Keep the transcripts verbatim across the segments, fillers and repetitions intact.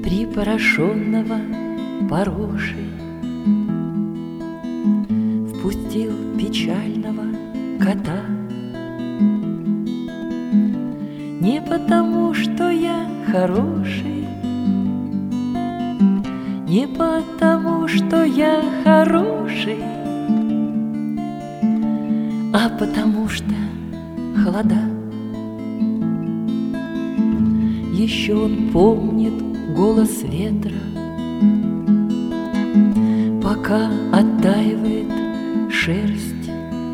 припорошенного порошей впустил печального кота. Не потому, что я хороший, не потому, что я хороший, а потому что холода. Еще он помнит голос ветра, пока оттаивает шерсть,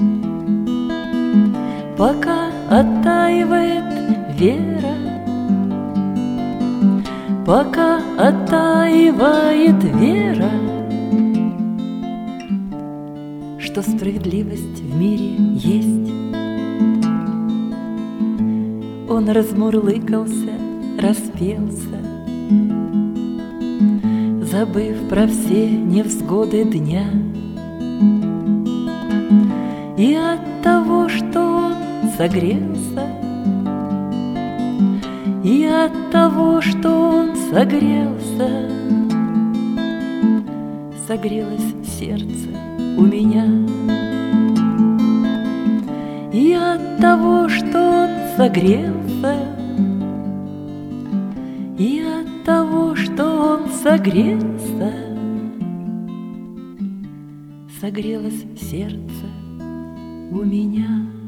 пока оттаивает вера, пока оттаивает вера, что справедливость в мире есть. Он размурлыкался, распелся, забыв про все невзгоды дня. И от того, что он согрелся, и от того, что он согрелся, согрелось сердце у меня. И от того, что он согрелся, и от того, что он согрелся, согрелось сердце у меня.